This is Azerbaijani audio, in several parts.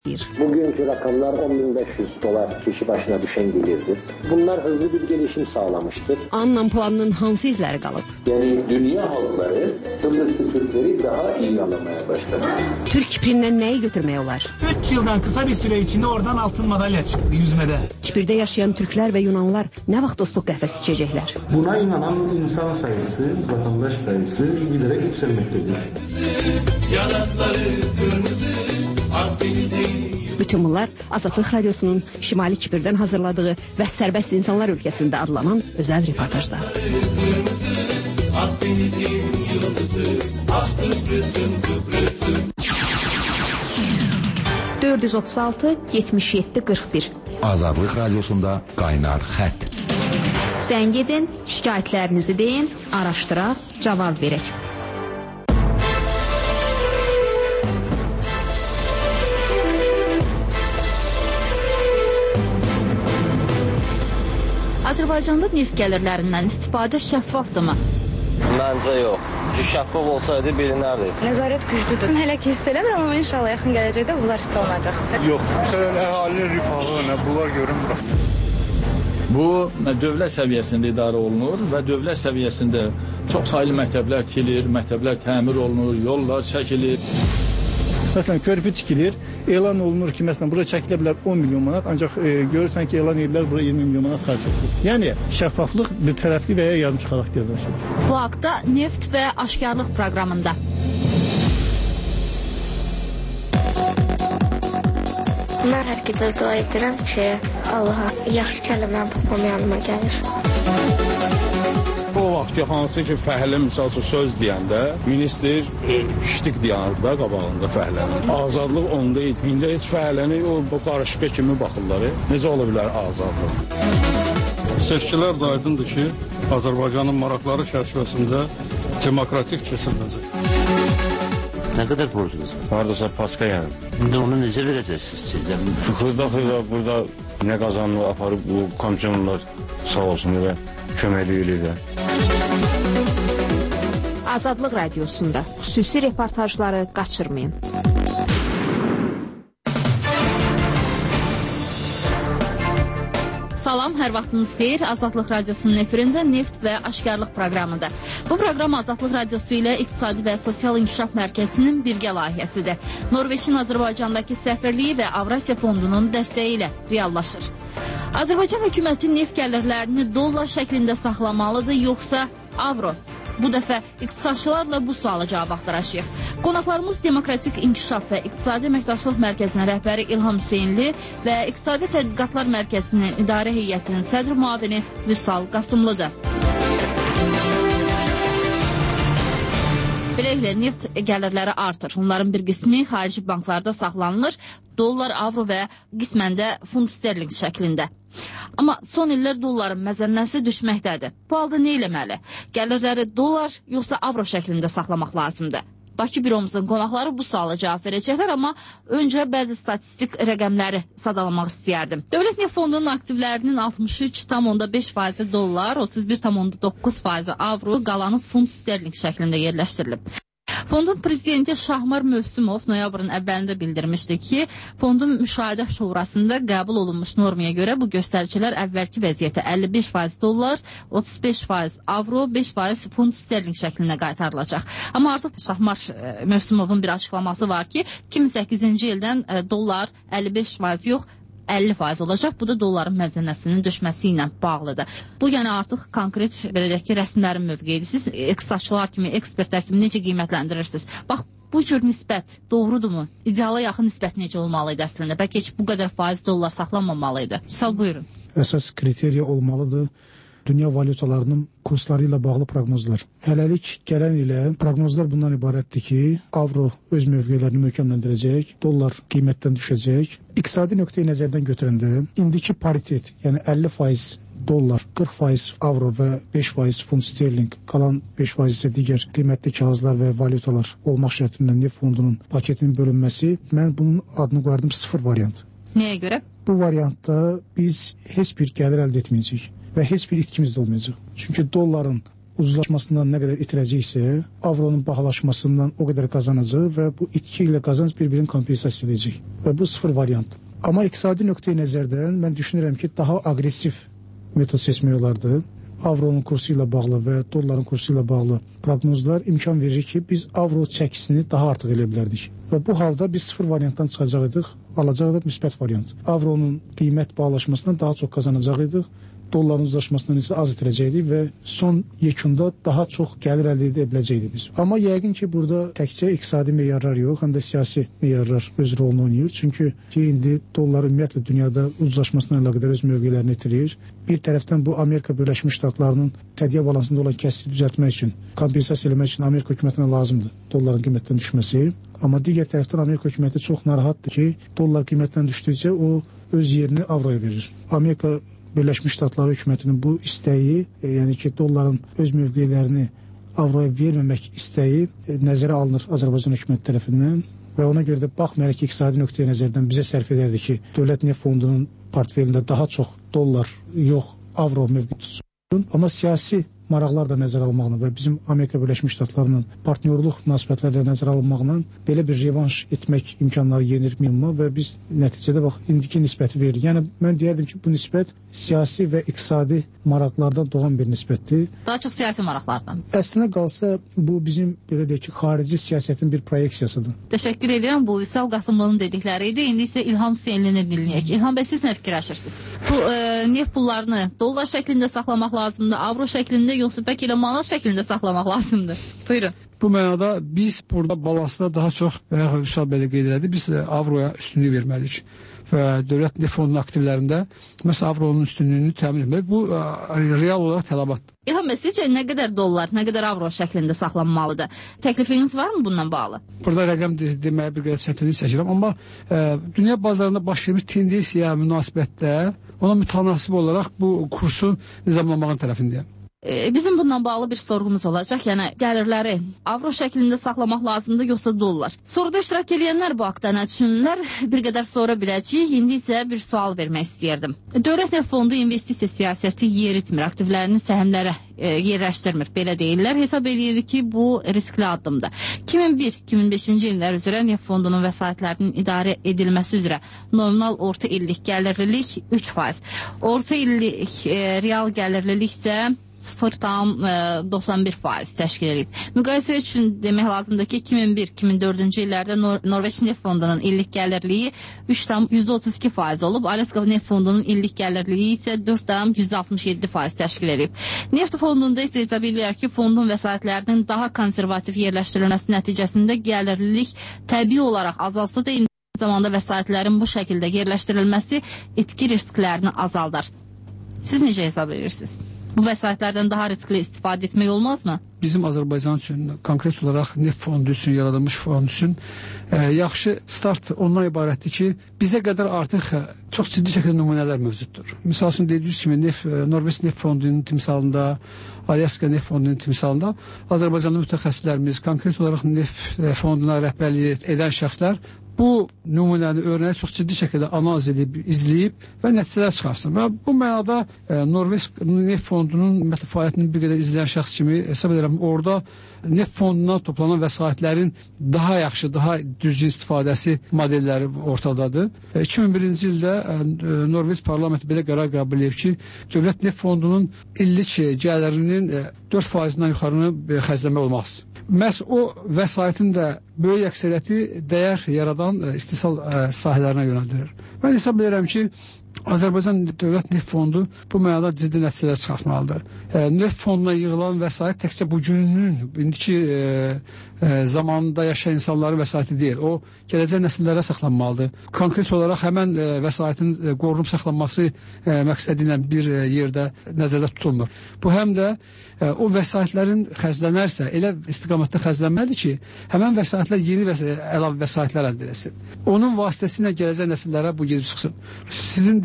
Bugünkü rakamlar $10.500 kişi başına düşen gelirdir. Bunlar hızlı bir gelişim sağlamıştır. Annan planının hansı izləri qalıb? Yani dünya halkları Kıbrıslı Türkleri daha iyi anlamaya başladı. Türk Kiprindən nəyi götürmək olar? 3 yıldan kısa bir süre içinde oradan altın madalya çıktı yüzmede. Kipirdə yaşayan Türklər və Yunanlılar nə vaxt dostluq qəhvəsi içəcəklər? Buna inanan insan sayısı, vatandaş sayısı giderek yükselmektedir. Bütün bunlar Azadlıq Radyosunun Şimali Kipirdən hazırladığı və Sərbəst İnsanlar Ölkəsində adlanan özəl reportajda. 436-77-41 Azadlıq Radyosunda qaynar xətt. Zəng edin, şikayətlərinizi deyin, araşdıraq, cavab verək. Azərbaycanda neft gəlirlərindən istifadə şəffafdırmı? Məncə yox. Ki şəffaf olsaydı bilinərdi. Nəzarət güclüdür. Hələ ki hiss eləmirəm, amma inşallah yaxın gələcəkdə bunlar hiss olunacaq. Yox, məsələn, əhalinin rifahı, bunlar görünmür. Bu, dövlət səviyyəsində idarə olunur və dövlət səviyyəsində çox saylı məktəblər tikilir, məktəblər təmir olunur, yollar çəkilir. Məsələn, körpü tikilir, elan olunur ki, məsələn, bura çəkilə bilər 10 milyon manat, ancaq görürsən ki, elan edirlər, bura 20 milyon manat xərc edilir. Yəni, şəffaflıq bir tərəfli və ya yarımçı xarakter daşıyır. Bu haqda Neft və Aşkarlıq proqramında. Mən hər gecə dua edirəm ki, Allaha yaxşı kəlmə babam yanıma gəlir. O vaxt ki, hansı ki, fəhlə misal üçün söz deyəndə, minister ştik dayanır da qabağında fəhlənin. Azadlıq onda idi. İndi heç fəhləni o qarışqa kimi baxırlar. Necə ola bilər azadlıq? Seçkilər də aydındır ki, Azərbaycanın maraqları çərçivəsində demokratik keçiriləcək. Nə qədər borcunuz var? Haradasa paska yəni. İndi onu necə verəcəksiniz ki? Xırda burada nə qazanını aparıb bu komissiyonlar sağ olsun və köməkli eləyirlər. Azadlıq Radiosunda xüsusi reportajları qaçırmayın. Salam, hər vaxtınız xeyir. Azadlıq Radiosunun efirində Neft və Aşkarlıq proqramıdır. Bu proqram Azadlıq Radiosu ilə İqtisadi və Sosial İnkişaf Mərkəzinin birgə layihəsidir. Norveçin Azərbaycandakı səfirliyi və Avrasiya Fondunun dəstəyi ilə reallaşır. Azərbaycan hökuməti neft gəlirlərini dollar şəklində saxlamalıdır, yoxsa avro? Bu dəfə iqtisadçılarla bu suala cavab axtaracağıq. Qonaqlarımız Demokratik İnkişaf və İqtisadi Əməkdaşlıq Mərkəzinin rəhbəri İlham Hüseynli və İqtisadi Tədqiqatlar Mərkəzinin İdarə Heyətinin sədr müavini Vüsal Qasımlıdır. Beləliklə, neft gəlirləri artır. Onların bir qismi xarici banklarda saxlanılır, dollar, avro və qismən də funt sterling şəklində. Amma son illər dolların məzənnəsi düşməkdədir. Bu halda nə eləməli? Gəlirləri dollar yoxsa avro şəklində saxlamaq lazımdır? Bakı büromuzun qonaqları bu suala cavab verəcəklər, amma öncə bəzi statistik rəqəmləri sadalamaq istəyərdim. Dövlət Neft Fondunun aktivlərinin 63,5% dollar, 31,9% avro, qalanı funt sterling şəklində yerləşdirilib. Fondun prezidenti Şahmar Mövsümov noyabrın əvvəlində bildirmişdi ki, fondun müşahidə şurasında qəbul olunmuş normaya görə bu göstəricilər əvvəlki vəziyyətə 55% dollar, 35% avro, 5% funt sterling şəklində qaytarılacaq. Amma artıq Şahmar Mövsümovun bir açıqlaması var ki, 2008-ci ildən dollar 55% yox, 50% olacaq. Bu da dolların məzənnəsinin düşməsi ilə bağlıdır. Bu, yəni artıq konkret, belə deyək ki, rəsmilərin mövqeyidir. Siz iqtisadçılar kimi, ekspertlər kimi necə qiymətləndirirsiniz? Bax, bu cür nisbət doğrudurmu? İdeala yaxın nisbət necə olmalıydı əslində? Bəlkə heç bu qədər faiz dollar saxlanmamalıydı. Misal, buyurun. Əsas kriteriya olmalıdır dünya valutalarının kursları ilə bağlı proqnozlar. Hələlik gələn ilə proqnozlar bundan ibarətdir ki, avro öz mövqelərini möhkəmləndirəcək, dollar qiymətdən düşəcək. İqtisadi nöqteyi nəzərdən götürəndə indiki paritet, yəni 50% dollar, 40% avro və 5% funt sterling, qalan 5% isə digər qiymətli kağızlar və valutalar olmaq şərtindən neft fondunun paketinin bölünməsi, mən bunun adını qoyardım 0 variant. Nəyə görə? Bu variantda biz heç bir gəlir əldə etməyəcəyik və heç bir itkimiz də olmayacaq. Çünki dolların uzlaşmasından nə qədər itirəcəksə, avronun bahalaşmasından o qədər qazanacaq və bu itki ilə qazanc bir-birini kompensasiya edəcək. Və bu sıfır variant. Amma iqtisadi nöqteyi nəzərdən mən düşünürəm ki, daha aqressiv metod seçmək olardı. Avronun kursu ilə bağlı və dolların kursu ilə bağlı proqnozlar imkan verir ki, biz avro çəkisini daha artıq elə bilərdik. Və bu halda biz sıfır variantdan çıxacaqdıq, alacaqdıq müsbət variant. Avronun qiymət bağlaşmasından daha çox qazanacaqdıq, dolların uzlaşmasından isə az itirəcəkdik və son yekunda daha çox gəlir əldə edə biləcəkdik biz. Amma yəqin ki, burada təkcə iqtisadi meyarlar yox, həm də siyasi meyarlar öz rolunu oynayır. Çünki indi dollar ümumiyyətlə dünyada uzlaşmasına əlaqədar öz mövqelərini itirir. Bir tərəfdən bu Amerika Birləşmiş Ştatlarının tədqiq balansında olan kəsiyi düzəltmək üçün, kompensasiya eləmək üçün Amerika hökumətinə lazımdır dolların qiymətdən düşməsi. Amma digər tərəfdən Amerika hökuməti çox narahatdır ki, dollar qiymətdən düşdükcə o öz yerini avroya verir. Amerika Birləşmiş Ştatları hökumətinin bu istəyi, yəni ki, dolların öz mövqelərini avroya verməmək istəyi nəzərə alınır Azərbaycan hökuməti tərəfindən və ona görə də baxmayaraq ki, iqtisadi nöqteyi nəzərdən bizə sərf edərdi ki, dövlət neft fondunun portfelində daha çox dollar, yox, avro mövqe tutsun. Amma siyasi maraqlar da nəzərə alınmaqla və bizim Amerika Birləşmiş Ştatlarının partnyorluq münasibətlərlə nəzərə alınmaqla belə bir revanş etmək imkanları yenir minimuma və biz nəticədə bax, indiki nisbəti veririk. Yəni, mən deyərdim ki, bu nisbət siyasi və iqtisadi maraqlardan doğan bir nisbətdir. Daha çox siyasi maraqlardan. Əslində qalsa, bu bizim, belə deyək ki, xarici siyasətin bir proyeksiyasıdır. Təşəkkür edirəm. Bu Vüsal Qasımlının dedikləri idi. İndi isə İlham Hüseynlini dinləyək. İlham bəy, siz nə fikirləşirsiniz? Bu neft pullarını dollar şəklində saxlamaq lazımdır, avro şəklində, yoxsa bəlkə elə manat şəklində saxlamaq lazımdır? Buyurun. Bu mənada biz burada balansda daha çox, Vüsal bəy də qeyd elədi, biz avroya üstünlük verməliyik. Və dövlət neft fondunun aktivlərində məsələn avronun üstünlüyünü təmin etmək, bu real olaraq tələbatdır. İlham bəy, sizcə nə qədər dollar, nə qədər avro şəklində saxlanmalıdır? Təklifiniz var mı bundan bağlı? Burada rəqəm deməyə bir qədər çətinlik çəkirəm, amma dünya bazarında baş vermiş tendensiya münasibətdə ona mütənasib olaraq bu kursu nizamlamağın tərəfindəyəm. Bizim bundan bağlı bir sorğumuz olacaq. Yəni, gəlirləri avro şəklində saxlamaq lazımdır, yoxsa dollar? Soruda iştirak edənlər bu haqda nə düşünürlər? Bir qədər sonra biləcəyik. İndi isə bir sual vermək istəyirdim. Dövlət neft fondu investisiya siyasəti yeritmir, aktivlərini səhmlərə yerləşdirmir, belə deyirlər. Hesab edirik ki, bu riskli addımdır. 2001-2005-ci illər üzrə neft fondunun vəsaitlərinin idarə edilməsi üzrə nominal orta illik gəlirlilik 3%. Orta illik real gəlirlilik isə 0,91% təşkil edib. Müqayisə üçün demək lazımdır ki, 2001-2004-cü illərdə Norveç neft fondunun illik gəlirliyi 3,32% olub, Alaska neft fondunun illik gəlirliyi isə 4,167% təşkil edib. Neft fondunda isə hesab edirlər ki, fondun vəsaitlərinin daha konservativ yerləşdirilməsi nəticəsində gəlirlilik təbii olaraq azalsa da, eyni zamanda vəsaitlərin bu şəkildə yerləşdirilməsi itki risklərini azaldar. Siz necə hesab edirsiniz? Bu vəsaitlərdən daha riskli istifadə etmək olmazmı? Bizim Azərbaycan üçün, konkret olaraq neft fondu üçün, yaradılmış fond üçün yaxşı start ondan ibarətdir ki, bizə qədər artıq çox ciddi şəkildə nümunələr mövcuddur. Misal üçün, dediyiniz kimi, Norveç neft fondunun timsalında, Alaska neft fondunun timsalında Azərbaycanlı mütəxəssislərimiz, konkret olaraq neft fonduna rəhbərlik edən şəxslər bu nümunəni öyrənib çox ciddi şəkildə analiz edib, izləyib və nəticələr çıxarsın. Və bu mənada Norveç neft fondunun fəaliyyətini bir qədər izləyən şəxs kimi hesab edirəm, orada neft fondundan toplanan vəsaitlərin daha yaxşı, daha düzgün istifadəsi modelləri ortadadır. 2001-ci ildə Norveç parlamenti belə qərar qəbul edib ki, dövlət neft fondunun illik gəlirinin 4%-dən yuxarını xərcləmək olmaz. Məhz o vəsaitin də böyük əksəriyyəti dəyər yaradan istehsal sahələrinə yönəldilir. Mən hesab edirəm ki, Azərbaycan Dövlət Neft Fondu bu mənada ciddi nəticələr çıxartmalıdır. Neft fonduna yığılan vəsait təkcə bugünün, indiki zamanında yaşayan insanların vəsaiti deyil. O, gələcək nəsillərə saxlanmalıdır. Konkret olaraq həmən vəsaitin qorunub saxlanması məqsədi ilə bir yerdə nəzərdə tutulmur. Bu həm də o vəsaitlərin xərclənərsə, elə istiqamətdə xərclənməlidir ki, həmən vəsaitlər yeni əlavə vəsaitlər əldə edilsin. Onun vasitəsilə gələcək nəsillərə bu gedib çıxsın. Sizin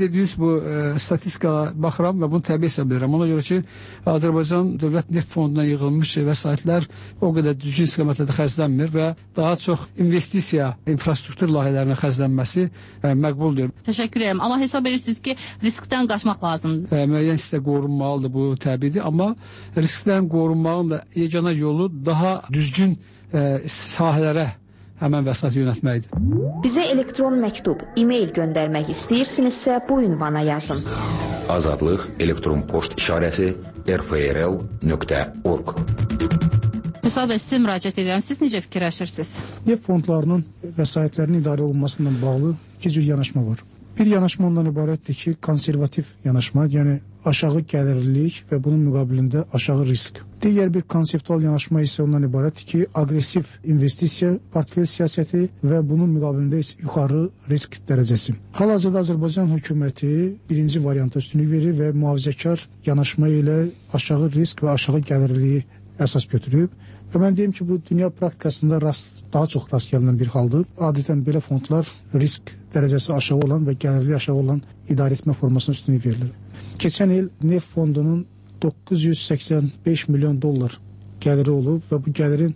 dediyiniz bu statistikaya baxıram və bunu təbii hesab edirəm. Ona görə ki, Azərbaycan Dövlət Neft Fonduna yığılmış vəsaitlər o qədər düzgün istiqamətlərdə xərclənmir və daha çox investisiya, infrastruktur layihələrinə xərclənməsi məqbuldur. Təşəkkür edirəm. Amma hesab edirsiniz ki, riskdən qaçmaq lazımdır. Müəyyən hissə qorunmalıdır, bu təbiidir. Amma riskdən qorunmağın da yeganə yolu daha düzgün sahələrə həmən vəsaiti yönətməkdir. Bizə elektron məktub, e-mail göndərmək istəyirsinizsə bu ünvana yazın. Azadlıq elektron poçt işarəsi rfrl.org. Vüsal bəy, sizə müraciət edirəm. Siz necə fikirləşirsiniz? Neft fondlarının vəsaitlərinin idarə olunmasından bağlı iki cür yanaşma var. Bir yanaşma ondan ibarətdir ki, konservativ yanaşma, yəni aşağı gəlirlilik və bunun müqabilində aşağı risk. Digər bir konseptual yanaşma isə ondan ibarətdir ki, aqressiv investisiya, portfel siyasəti və bunun müqabilində isə yuxarı risk dərəcəsi. Hal-hazırda Azərbaycan hökuməti birinci varianta üstünlük verir və mühafizəkar yanaşma ilə aşağı risk və aşağı gəlirliyi əsas götürüb. Və mən deyim ki, bu dünya praktikasında daha çox rast gəlinən bir haldır. Adətən belə fondlar risk dərəcəsi aşağı olan və gəlirliyi aşağı olan idarə etmə formasına üstünlük verilir. Keçən il neft fondunun 985 milyon dollar gəliri olub və bu gəlirin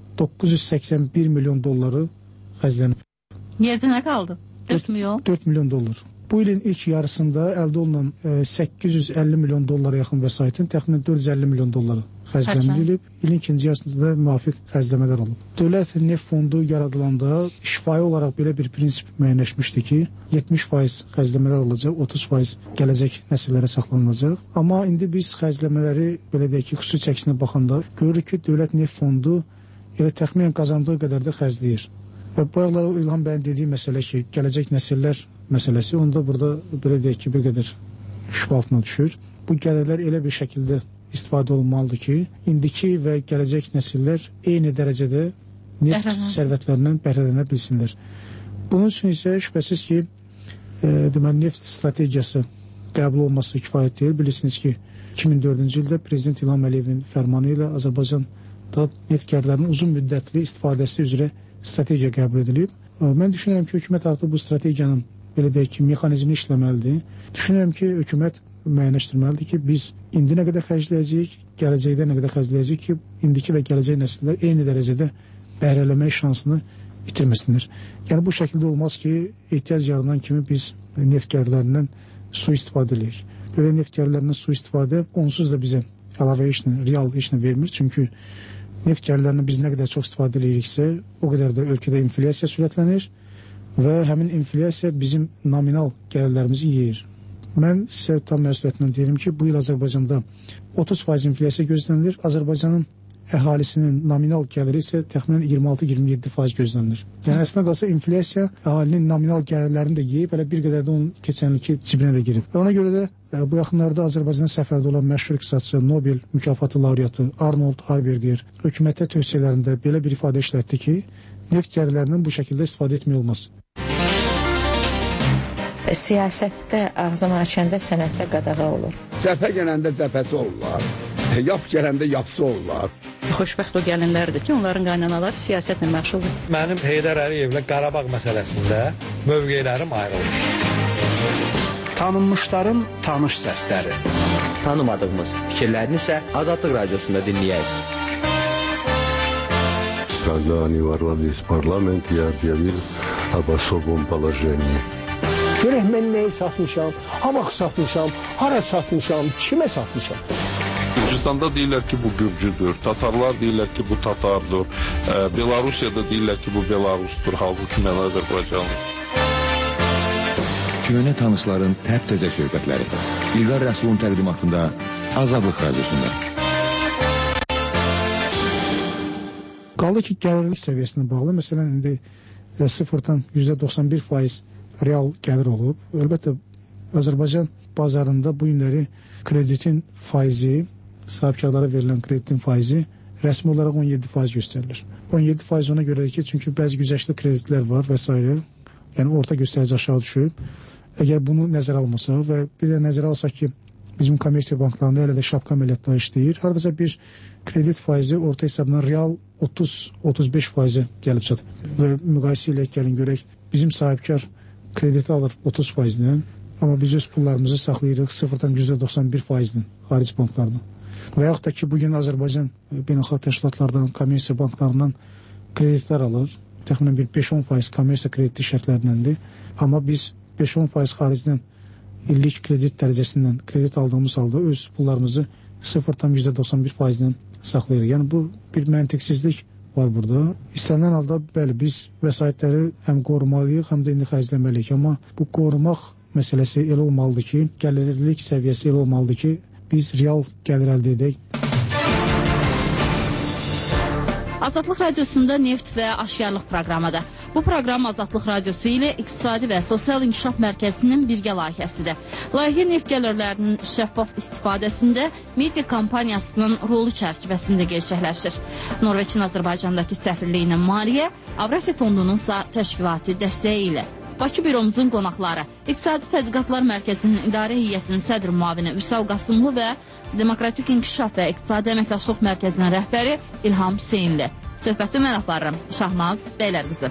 981 milyon dolları xərclənib. Yerdə nə qaldı? 4 milyon? 4 milyon dollar. Bu ilin ilk yarısında əldə olunan 850 milyon dollara yaxın vəsaitin təxminən 450 milyon dolları xərclənilib. İlin ikinci yarısında da müvafiq xərcləmələr olub. Dövlət neft fondu yaradılanda şifahi olaraq belə bir prinsip müəyyənləşmişdi ki, 70% xərcləmələr olacaq, 30% gələcək nəsillərə saxlanılacaq. Amma indi biz xərcləmələri belə deyək ki, xüsusi çəkisinə baxanda görürük ki, Dövlət neft fondu elə təxminən qazandığı qədər də xərcləyir. Və bu ayaqlara İlham bəyin dediyi məsələ ki, gələcək nəsillər məsələsi, onda burada belə deyək ki, bir qədər şübhə altına düşür. Bu gəlirlər elə bir şəkildə istifadə olunmalıdır ki, indiki və gələcək nəsillər eyni dərəcədə neft sərvətlərindən bəhrələnə bilsinlər. Bunun üçün isə şübhəsiz ki, deməli, neft strategiyası qəbul olması kifayət deyil. Bilirsiniz ki, 2004-cü ildə Prezident İlham Əliyevin fərmanı ilə Azərbaycanda neft gəlirlərinin uzun müddətli istifadəsi üzrə strategiya qəbul edilib. Mən düşünürəm ki, hökumət artıq bu strategiyanın belə deyək ki, mexanizmini işləməlidir. Düşünürəm ki, hökumət müəyyənləşdirməlidir ki, biz indi nə qədər xərcləyəcəyik, gələcəkdə nə qədər xərcləyəcəyik ki, indiki və gələcək nəsillər eyni dərəcədə bəhrələmək şansını itirməsinlər. Yəni bu şəkildə olmaz ki, ehtiyac yaranan kimi biz neft gəlirlərindən su istifadə edirik. Belə neft gəlirlərindən su istifadə onsuz da bizə əlavə işlə, real işlə vermir. Çünki neft gəlirlərindən biz nə qədər çox istifadə ediriksə, o qədər də ölkədə inflyasiya sürətlənir və həmin inflyasiya bizim nominal gəlirlərimizi yeyir. Mən sizə tam məsuliyyətlə deyirəm ki, bu il Azərbaycanda 30% inflyasiya gözlənilir. Azərbaycanın əhalisinin nominal gəliri isə təxminən 26-27% gözlənilir. Yəni əslində qalsa inflyasiya əhalinin nominal gəlirlərini də yeyib, hələ bir qədər də onun keçənlik cibinə də girib. Ona görə də bu yaxınlarda Azərbaycana səfərdə olan məşhur iqtisadçı, Nobel mükafatı laureatı Arnold Harberger hökumətə tövsiyələrində belə bir ifadə işlətdi ki, neft gəlirlərindən bu şəkildə istifadə etmək olmaz. Siyasətdə ağzını açanda sənətdə qadağa olur. Cəbhə gələndə cəbhəsi olurlar, yap gələndə yapsı olurlar. Xoşbəxt o gəlinlərdir ki, onların qaynanaları siyasətlə məşğuldur. Mənim Heydər Əliyevlə Qarabağ məsələsində mövqelərim ayrılır. Tanınmışların tanış səsləri. Tanımadığımız fikirlərini isə Azadlıq Radiosunda dinləyək. Когда они ворвались в парламент, я объявил об особом положении. Görək mən nəyi satmışam, ha vaxt satmışam, hara satmışam, kimə satmışam. Gürcüstanda deyirlər ki, bu Gürcüdür, Tatarlar deyirlər ki, bu Tatardır, Belarusiyada deyirlər ki, bu Belarusdur, halbuki mən Azərbaycanlıyım. Köhnə tanışların təp-təzə söhbətləri. İlqar Rəsulun təqdimatında Azadlıq Radiosunda. Qaldı ki, gəlirlik səviyyəsinə bağlı. Məsələn, indi sıfırdan %91% real gəlir olub. Əlbəttə, Azərbaycan bazarında bu günləri kreditin faizi, sahibkarlara verilən kreditin faizi rəsmi olaraq 17% göstərilir. 17% ona görədir ki, çünki bəzi güzəştli kreditlər var və s. Yəni, orta göstərici aşağı düşüb. Əgər bunu nəzərə almasaq və bir də nəzərə alsaq ki, bizim kommersiya banklarında hələ də şapka əməliyyatları işləyir. Haradasa bir kredit faizi orta hesabdan real 30-35% gəlib çatır. Və müqayisə ilə gəlin görək, bizim sahibkar krediti alır 30%-dən, Amma biz öz pullarımızı saxlayırıq 0,91%-dən xarici banklardan. Və yaxud da ki, bugün Azərbaycan beynəlxalq təşkilatlardan, kommersiya banklarından kreditlər alır. Təxminən bir 5-10% kommersiya krediti şərtlərindəndir. Amma biz 5-10% xaricdən illik kredit dərəcəsindən kredit aldığımız halda öz pullarımızı 0,91%-dən saxlayırıq. Yəni bu bir məntiqsizlik var burada. İstənilən halda bəli biz vəsaitləri həm qorumalıyıq, həm də indi xərcləməliyik. Amma bu qorumaq məsələsi elə olmalıdır ki, gəlirlik səviyyəsi elə olmalıdır ki, biz real gəlir əldə edək. Azadlıq Radiosunda Neft və Aşkarlıq proqramıdır. Bu proqram Azadlıq Radiosu ilə İqtisadi və Sosial İnkişaf Mərkəzinin birgə layihəsidir. Layihə neft gəlirlərinin şəffaf istifadəsində media kampaniyasının rolu çərçivəsində gerçəkləşir. Norveçin Azərbaycandakı səfirliyinin maliyyə, Avrasiya Fondunun isə təşkilati dəstəyi ilə. Bakı büromuzun qonaqları, İqtisadi Tədqiqatlar Mərkəzinin İdarə Heyətinin sədr müavini Vüsal Qasımlı və Demokratik İnkişaf və İqtisadi Əməkdaşlıq Mərkəzinin rəhbəri İlham Hüseynli. Söhbəti mən aparıram. Şahnaz Bəylərqızı.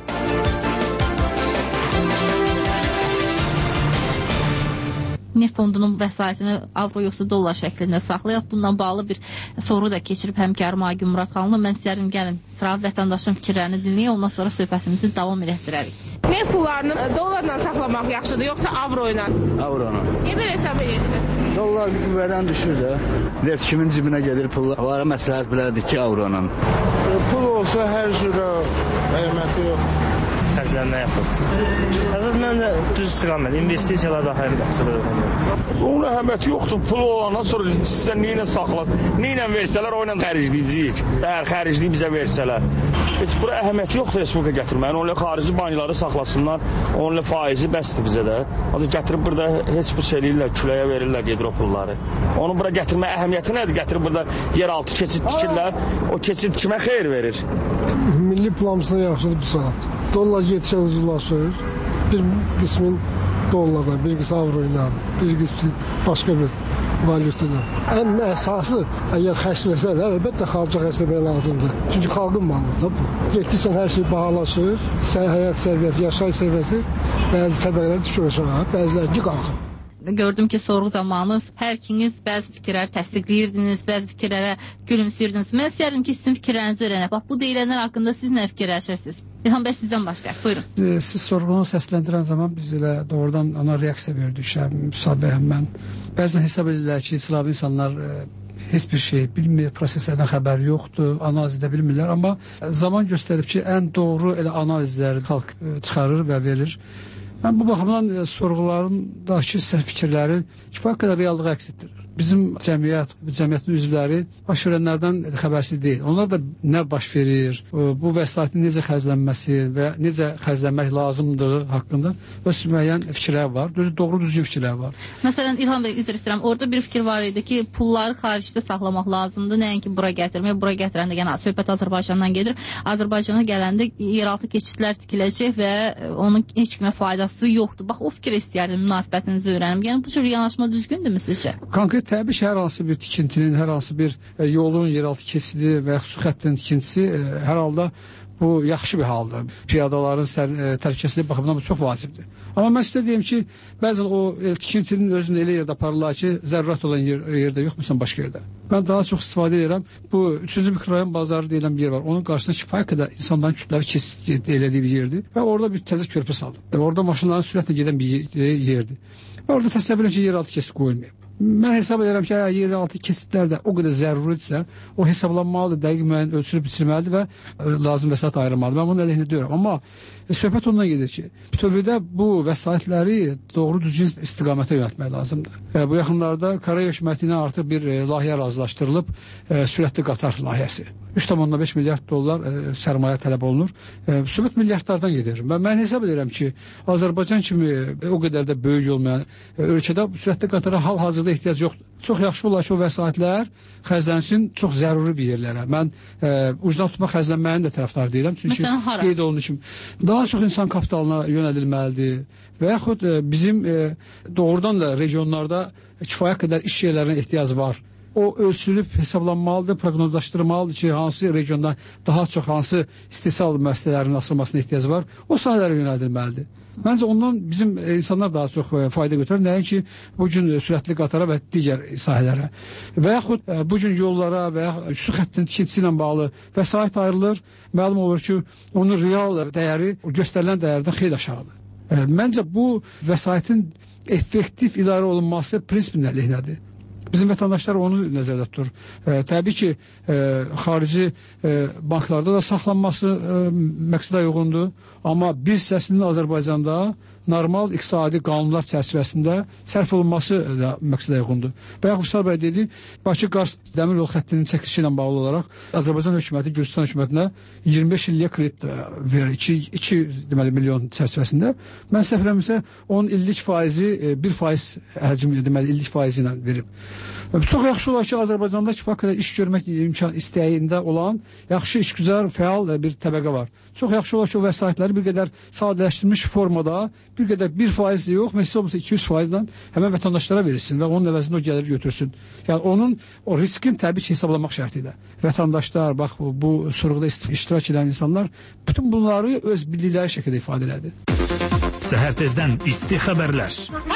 Neft fondunun vəsaitini avro yoxsa dollar şəklində saxlayaq. Bundan bağlı bir soru da keçirib həmkarım Aygün Muradxanlı. Mən istəyərdim gəlin sıra vətəndaşın fikirlərini dinləyək, ondan sonra söhbətimizi davam etdirərik. Neft pullarını dollarla saxlamaq yaxşıdır, yoxsa avro ilə? Avro ilə. Niyə belə hesab edirsiniz? Dollar qüvvədən düşür də. Neft kimin cibinə gedir pullar? Onlara məsləhət bilərdik ki, avro ilə. Pul olsa hər cürə əhəmiyyəti yoxdur. Xərclənməyə əsasdır. Əsas məncə düz istiqamət, investisiyalar daha yaxşıdır. Onun əhəmiyyəti yoxdur. Pul olandan sonra sizə neynə saxlar, neynə versələr, o ilə xərcləyəcəyik. Əgər xərcləyib bizə versələr. Heç bura əhəmiyyəti yoxdur respublika gətirməyin. Onunla xarici bankaları saxlasınlar, onunla faizi bəsdir bizə də. Ancaq gətirib burada heç bir şey eləyirlər, küləyə verirlər, gedir o pulları. Onu bura gətirmək əhəmiyyəti nədir? Gətirib burada yeraltı keçid tikirlər, o keçid kimə xeyir verir? Milli planımızda yaxşıdır bu saat. Dollar getişə uzunlaşır. Bir qismin dollarla, bir qismi avro ilə, bir qismi başqa bir valyuta ilə. Ən əsası, əgər xərcləsələr, əlbəttə xarici xərcləmək lazımdır. Çünki xalqın malıdır da bu. Getdikcə hər şey bahalaşır, həyat səviyyəsi, yaşayış səviyyəsi bəzi təbəqələr düşür aşağı, bəziləri qalxır. Gördüm ki, sorğu zamanı hər ikiniz bəzi fikirləri təsdiqləyirdiniz, bəzi fikirlərə gülümsəyirdiniz. Mən istəyərdim ki, sizin fikirlərinizi öyrənək. Bax, bu deyilənlər haqqında siz nə fikirləşirsiniz? İlham bəy, sizdən başlayaq. Buyurun. Siz sorğunu səsləndirən zaman biz elə doğrudan ona reaksiya verdik. Müsabə mən. Bəzən hesab edirlər ki, İslamlı insanlar heç bir şey bilmir, proseslərdən xəbər yoxdur, analiz edə bilmirlər. Amma zaman göstərib ki, ən doğru elə analizləri xalq çıxarır və verir. Mən bu baxımdan sorğularındakı səhv fikirləri kifayət qədər reallığı əks etdirir. Bizim cəmiyyətin üzvləri baş verənlərdən xəbərsiz deyil. Onlar da nə baş verir, bu vəsaitin necə xərclənməsi və necə xərclənmək lazımdır haqqında öz müəyyən fikirlər var, doğru düzgün fikirlər var. Məsələn, İlham bəy, üzr istəyirəm, orada bir fikir var idi ki, pulları xaricdə saxlamaq lazımdır, nəinki bura gətirmək, bura gətirəndə yəni söhbət Azərbaycandan gedir. Azərbaycana gələndə yeraltı keçidlər tikiləcək və onun heç kimə faydası yoxdur. Bax, o fikir istəyərdim, münasibətinizi öyrənim. Yəni bu cür yanaşma düzgündürmü sizcə? Konkret təbii ki, hər hansı bir tikintinin, hər hansı bir yolun, yeraltı keçidi və ya su xəttinin tikintisi hər halda bu yaxşı bir haldır. Piyadaların təhlükəsizlik baxımından bu çox vacibdir. Amma mən sizə deyim ki, bəzən o tikintinin özünü elə yerdə aparırlar ki, zərurət olan yerdə yox, məsələn, başqa yerdə. Mən daha çox istifadə edirəm. Bu 3-cü mikrorayon bazarı deyilən bir yer var. Onun qarşısında kifayət qədər insanların kütləvi keçid elədiyi bir yerdir və orada bir təzə körpü saldım. Orada maşınların sürətlə gedən bir yerdir. Və orada təsəvvür edirəm ki, yeraltı keçid qoyulmayıb. Mən hesab edirəm ki, yeraltı keçidlər də o qədər zəruridirsə, o hesablanmalıdır, dəqiq müəyyən ölçülüb biçilməlidir və lazım vəsait ayrılmalıdır. Mən bunun əleyhinə deyirəm. Amma söhbət ondan gedir ki, bütövlükdə bu vəsaitləri doğru düzgün istiqamətə yönəltmək lazımdır. Bu yaxınlarda Koreya hökuməti ilə artıq bir layihə razılaşdırılıb, sürətli qatar layihəsi. 3,5 milyard dollar sərmayə tələb olunur. Söhbət milyardlardan gedir. Mən hesab edirəm ki, Azərbaycan kimi o qədər də böyük olmayan ölkədə sürətli qatara hal-hazırda ehtiyac yoxdur. Çox yaxşı olar ki, o vəsaitlər xərclənsin çox zəruri bir yerlərə. Mən ucdan tutma xərclənməyinin də tərəfdarı deyirəm. Çünki qeyd olunduğu kimi daha çox insan kapitalına yönədilməlidir və yaxud bizim doğrudan da regionlarda kifayət qədər iş yerlərinə ehtiyac var. O ölçülüb hesablanmalıdır, proqnozlaşdırılmalıdır ki, hansı regionda daha çox hansı istehsal müəssisələrinin açılmasına ehtiyac var, o sahələrə yönəldilməlidir. Məncə ondan bizim insanlar daha çox fayda götürür. Nəinki bu gün sürətli qatara və digər sahələrə. Və yaxud bu gün yollara və yaxud su xəttinin tikintisi ilə bağlı vəsait ayrılır. Məlum olur ki, onun real dəyəri göstərilən dəyərdən xeyli aşağıdır. Məncə bu vəsaitin effektiv idarə olunması prinsipin əleyhinədir. Bizim vətəndaşlar onu nəzərdə tutur. Təbii ki, xarici banklarda da saxlanması məqsədə uyğundur. Amma bir hissəsinin Azərbaycanda normal iqtisadi qanunlar çərçivəsində sərf olunması da məqsədə uyğundur. Bayaq Vüsal bəy dedi, Bakı-Qars dəmir yol xəttinin çəkilişi ilə bağlı olaraq Azərbaycan hökuməti Gürcistan hökumətinə 25 illiyə kredit verir, 2 milyon çərçivəsində. Mən səhv eləmirəmsə, onun illik faizi 1% həcmi illik faizi ilə verib. Çox yaxşı olar ki, Azərbaycanda kifayət qədər iş görmək istəyində olan yaxşı işgüzar, fəal bir təbəqə var. Çox yaxşı olar ki, o vəsaitləri bir qədər sadələşdirilmiş formada, bir qədər 1% yox, məsələ olmasa 200%-lə həmən vətəndaşlara verilsin və onun əvəzində o gəlir götürsün. Yəni onun o riskin təbii ki, hesablamaq şərti ilə. Vətəndaşlar, bax bu sorğuda iştirak edən insanlar bütün bunları öz bildikləri şəkildə ifadə elədi. Səhər tezdən isti xəbərlər.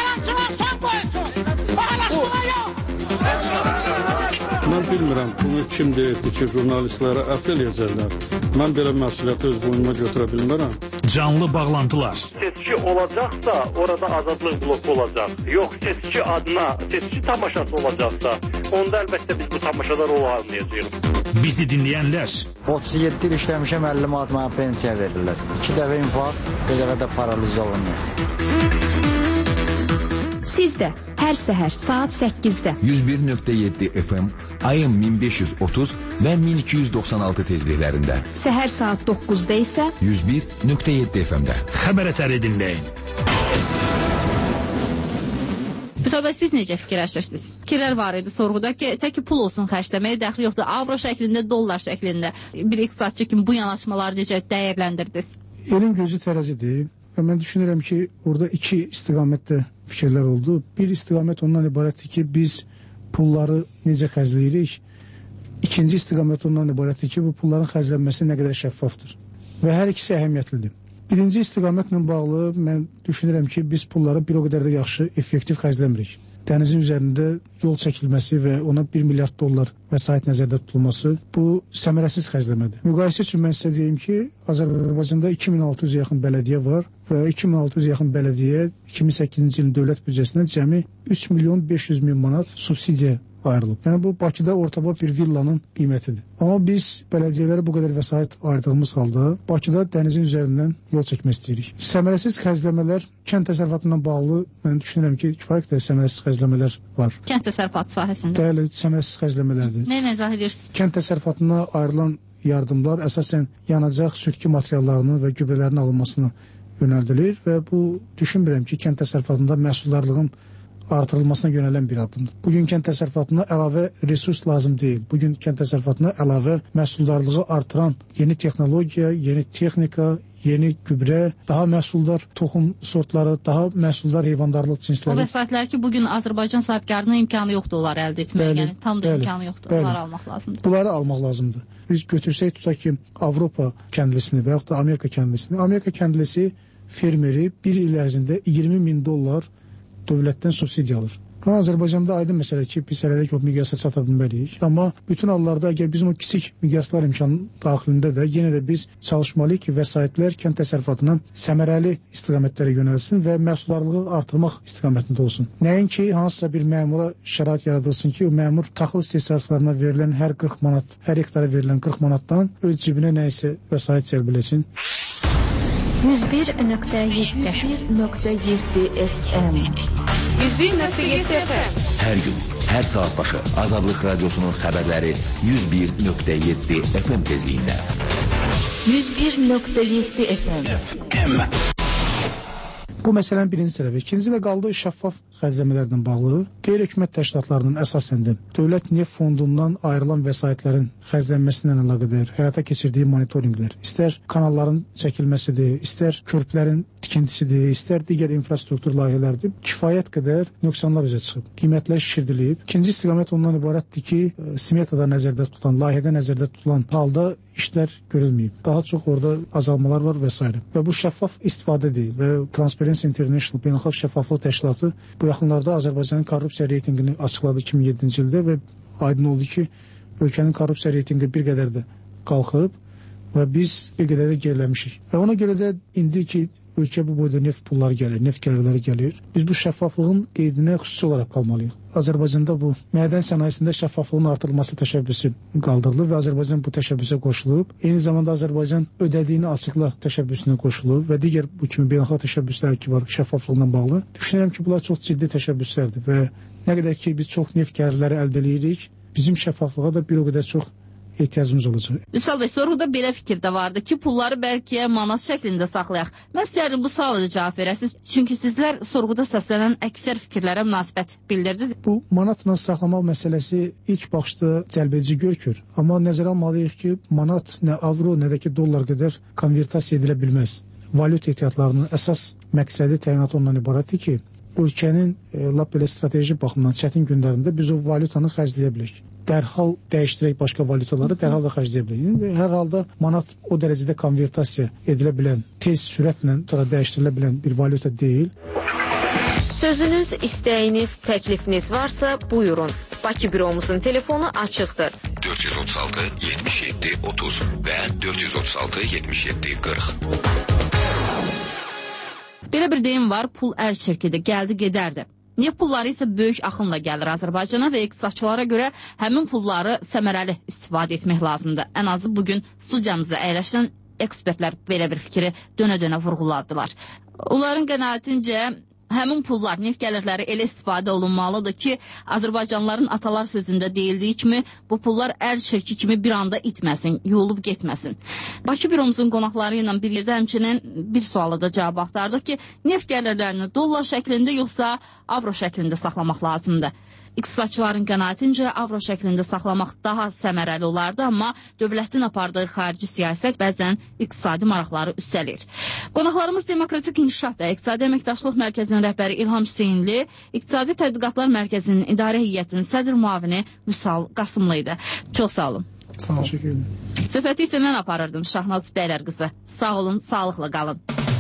Mən bilmirəm, bunu kim deyirdi ki, jurnalistlərə əfv eləyəcəklər. Mən belə məsuliyyəti öz boynuma götürə bilmirəm. Canlı bağlantılar. Seçki olacaqsa, orada azadlıq bloku olacaq. Yox, seçki adına, seçki tamaşası olacaqsa, onda əlbəttə biz bu tamaşalar olmayacağıq. Bizi dinləyənlər. 37 il işləmişəm, 50 manat mənə pensiya verirlər. 2 dəfə infarkt, bir dəfə də paraliz olunur. Siz də hər səhər saat 8-də 101.7 FM, ayın 1530 və 1296 tezliklərində. Səhər saat 9-da isə 101.7 FM-də. Xəbər ətəri dinləyin. Vüsal bəy, siz necə fikirləşirsiniz? Fikirlər var idi sorğuda ki, tək pul olsun xərcləməyə dəxli yoxdur. Avro şəklində, dollar şəklində. Bir iqtisadçı kimi bu yanaşmaları necə dəyərləndirdiniz? Elin gözü tərəzidir. Və mən düşünürəm ki, orada iki istiqamətdə fikirlər oldu. Bir istiqamət ondan ibarətdir ki, biz pulları necə xərcləyirik. İkinci istiqamət ondan ibarətdir ki, bu pulların xərclənməsi nə qədər şəffafdır. Və hər ikisi əhəmiyyətlidir. Birinci istiqamətlə bağlı mən düşünürəm ki, biz pulları bir o qədər də yaxşı, effektiv xərcləmirik. Dənizin üzərində yol çəkilməsi və ona 1 milyard dollar vəsait nəzərdə tutulması bu səmərəsiz xərcləmədir. Müqayisə üçün mən sizə deyim ki, Azərbaycanda 2600 yaxın bələdiyyə var və 2600 yaxın bələdiyyə 2008-ci ilin dövlət büdcəsindən cəmi 3 milyon 500 min manat subsidiya ayrılıb. Yəni bu Bakıda ortabab bir villanın qiymətidir. Amma biz bələdiyyələrə bu qədər vəsait ayırdığımız halda Bakıda dənizin üzərindən yol çəkmək istəyirik. Səmərəsiz xərcləmələr kənd təsərrüfatından bağlı mən düşünürəm ki, kifayət qədər səmərəsiz xərcləmələr var. Kənd təsərrüfatı sahəsində. Bəli, səmərəsiz xərcləmələrdir. Nə izah edirsiniz? Kənd təsərrüfatına ayrılan yardımlar əsasən yanacaq, sürtkü materiallarının və gübrələrin alınmasına yönəldilir və bu düşünmürəm ki, kənd təsərrüfatında məhsuldarlığın artırılmasına yönələn bir addımdır. Bugün kənd təsərrüfatına əlavə resurs lazım deyil. Bugün kənd təsərrüfatına əlavə məhsuldarlığı artıran yeni texnologiya, yeni texnika, yeni gübrə, daha məhsuldar toxum sortları, daha məhsuldar heyvandarlıq cinsləri. O vəsaitlər ki, bugün Azərbaycan sahibkarının imkanı yoxdur onları əldə etmək, yəni tam da imkanı yoxdur. Onları almaq lazımdır. Bunları almaq lazımdır. Biz götürsək tutaq ki, Avropa kəndlisini və yaxud da Amerika kəndlisini. Amerika kəndlisi fermeri bir il ərzində 20 min dollar dövlətdən subsidiya alır. Azərbaycanda aydın məsələ ki, biz hələlik o miqyasa çata bilməliyik. Amma bütün hallarda əgər bizim o kiçik miqyaslar imkanı daxilində də yenə də biz çalışmalıyıq ki, vəsaitlər kənd təsərrüfatına səmərəli istiqamətlərə yönəlsin və məhsuldarlığı artırmaq istiqamətində olsun. Nəinki hansısa bir məmura şərait yaradılsın ki, o məmur taxıl istehsalçılarına verilən hər 40 manat, hər hektara verilən 40 manatdan öz cibinə nə isə vəsait cəlb eləsin. 101.7 FM 101.7 FM. Hər gün, hər saat başı Azadlıq Radiosunun xəbərləri 101.7 FM tezliyində. 101.7 FM. Bu məsələnin birinci tərəfi. İkinci də qaldı şəffaf xərcləmələrlə bağlı. Qeyri-hökumət təşkilatlarının əsasən də Dövlət Neft Fondundan ayrılan vəsaitlərin xərclənməsindən əlaqədar həyata keçirdiyi monitorinqlər, istər kanalların çəkilməsidir, istər körpülərin tikintisidir, istər digər infrastruktur layihələrdir, kifayət qədər nöqsanlar üzə çıxıb. Qiymətlər şişirdilib. İkinci istiqamət ondan ibarətdir ki, smetada nəzərdə tutulan, layihədə nəzərdə tutulan halda işlər görülməyib. Daha çox orada azalmalar var və s. Və bu şəffaf istifadə deyil və Transparency International Beynəlxalq Şəffaflıq Təşkilatı bu yaxınlarda Azərbaycanın korrupsiya reytinqini açıqladı 2007-ci ildə və aydın oldu ki, ölkənin korrupsiya reytinqi bir qədər də qalxıb və biz bir qədər də geriləmişik. Və ona görə də indi ki, ölkə bu boyda neft pulları gəlir, neft gəlirləri gəlir. Biz bu şəffaflığın qeydinə xüsusi olaraq qalmalıyıq. Azərbaycanda bu mədən sənayesində şəffaflığın artırılması təşəbbüsü qaldırılıb və Azərbaycan bu təşəbbüsə qoşulub. Eyni zamanda Azərbaycan ödədiyini açıqla təşəbbüsünə qoşulub və digər bu kimi beynəlxalq təşəbbüslər ki var şəffaflığına bağlı. Düşünürəm ki, bunlar çox ciddi təşəbbüslərdir və nə qədər ki biz çox neft gəlirləri əldə edirik, bizim şəffaflığa da bir o qədər çox ehtiyacımız olacaq. Vüsal bəy, sorğuda belə fikir də vardı ki, pulları bəlkə manat şəklində saxlayaq. Mən istəyirəm bu suala cavab verəsiniz. Çünki sizlər sorğuda səslənən əksər fikirlərə münasibət bildirdiniz. Bu manatla saxlamaq məsələsi ilk baxışda cəlbedici görünür. Amma nəzərə almalıyıq ki, manat nə avro, nə də ki dollar qədər konvertasiya edilə bilməz. Valyuta ehtiyatlarının əsas məqsədi təyinatı ondan ibarətdir ki, ölkənin lap belə strateji baxımdan çətin günlərində biz o valyutanı xərcləyə bilərik. Dərhal dəyişdirək başqa valyutaları, dərhal da xərcləyə bilərik. Hər halda manat o dərəcədə konvertasiya edilə bilən, tez sürətlə dəyişdirilə bilən bir valyuta deyil. Sözünüz, istəyiniz, təklifiniz varsa buyurun. Bakı büromuzun telefonu açıqdır. 436 77 30 və 436 77 40. Belə bir deyim var, pul əl çirkidir, gəldi gedərdi. Neft pulları isə böyük axınla gəlir Azərbaycana və iqtisadçılara görə həmin pulları səmərəli istifadə etmək lazımdır. Ən azı bugün studiyamızda əyləşən ekspertlər belə bir fikri dönə-dönə vurğuladılar. Onların qənaətincə həmin pullar, neft gəlirləri elə istifadə olunmalıdır ki, Azərbaycanlıların atalar sözündə deyildiyi kimi bu pullar əl çirki kimi bir anda itməsin, yolub getməsin. Bakı büromuzun qonaqları ilə bir yerdə həmçinin bir sualı da cavab axtardıq ki, neft gəlirlərini dollar şəklində yoxsa avro şəklində saxlamaq lazımdır. İqtisadçıların qənaətincə avro şəklində saxlamaq daha səmərəli olardı, amma dövlətin apardığı xarici siyasət bəzən iqtisadi maraqları üstəlir. Qonaqlarımız Demokratik İnkişaf və İqtisadi Əməkdaşlıq Mərkəzinin rəhbəri İlham Hüseynli, İqtisadi Tədqiqatlar Mərkəzinin İdarə Heyətinin sədr müavini Vüsal Qasımlı idi. Çox sağ olun. Sağ olun. Söhbəti isə mən aparırdım, Şahnaz Bəylər qızı. Sağ olun, sağlıqla qalın.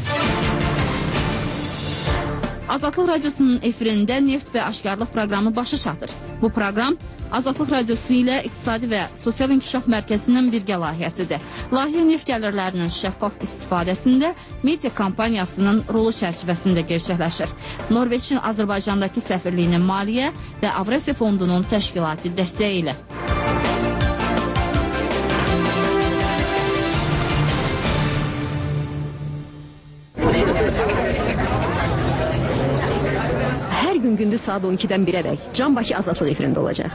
Azadlıq Radyosu'nun efirində Neft və Aşkarlıq proqramı başa çatır. Bu proqram Azadlıq Radyosu ilə İqtisadi və Sosial İnkişaf Mərkəzinin birgə layihəsidir. Layihə neft gəlirlərinin şəffaf istifadəsində media kampaniyasının rolu çərçivəsində gerçəkləşir. Norveçin Azərbaycandakı səfirliyinin maliyyə və Avrasiya Fondunun təşkilati dəstəyi ilə. Gündüz saat 12'den 1'e dek Can Bakı Azadlıq efirində olacaq.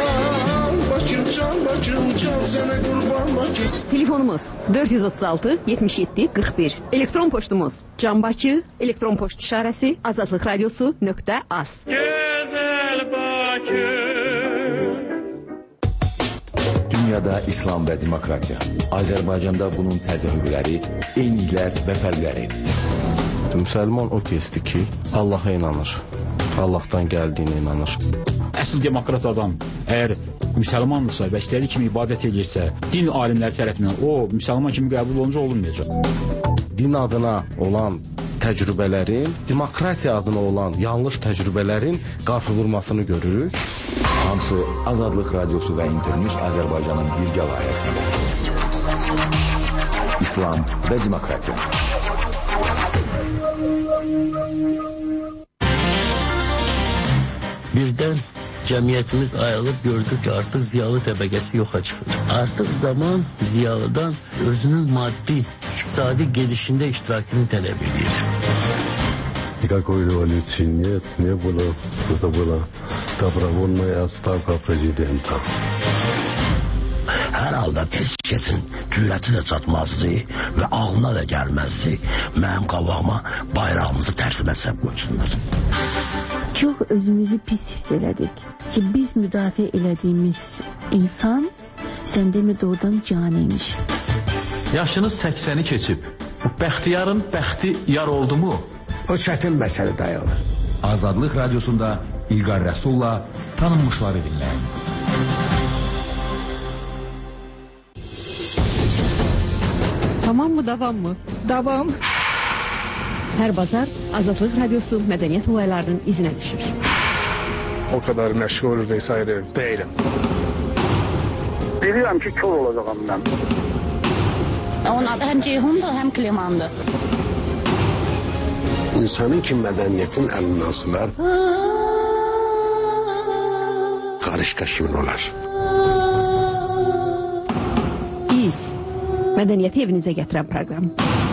Telefonumuz 436 77 41. Elektron poçtumuz Can Bakı, elektron poçt işarəsi azadlıqradiosu.az. Gözəl Bakı. Dünyada İslam və demokratiya. Azərbaycanda bunun təzahürləri, eyniliklər və fərqləri. Müsəlman o kəsdir ki, Allaha inanır. Allahdan gəldiyinə inanır. Əsl demokrat adam əgər müsəlmandırsa və istədiyi kimi ibadət edirsə, din alimləri tərəfindən o müsəlman kimi qəbul olunca olunmayacaq. Din adına olan təcrübələrin, demokratiya adına olan yanlış təcrübələrin qarşıdurmasını görürük. Hamısı Azadlıq Radyosu və İnternews Azərbaycanın birgə layihəsində. İslam və demokratiya. Birdən cəmiyyətimiz ayrılıb gördük ki, artıq ziyalı təbəqəsi yoxa çıxır. Artıq zaman ziyalıdan özünün maddi, iqtisadi gedişində iştirakını tələb edir. Никакой революции нет, не было. Это была добровольная отставка президента. Hər halda heç kəsin cürəti də çatmazdı və ağlına da gəlməzdi. Mənim qabağıma bayrağımızı tərsimə səb qoysunlar. Çox özümüzü pis hiss elədik ki, biz müdafiə elədiyimiz insan sən demə doğrudan caniymiş. Yaşınız 80'i keçib. Bu bəxtiyarın bəxti yar oldu mu? O çətin məsələ dayanır. Azadlıq Radyosunda İlqar Rəsulla tanınmışları dinləyin. davam mı? Davam. Hər bazar Azadlıq Radiosu mədəniyyət olaylarının izinə düşür. O kadar meşhur vesaire değilim. Bilirəm ki, kör olacağam mən. Onun adı həm Ceyhundur, həm Klimandır. İnsanın ki mədəniyyətin əlindən asılar, qarışqa kimin olar? Biz, mədəniyyəti evinizə gətirən proqram.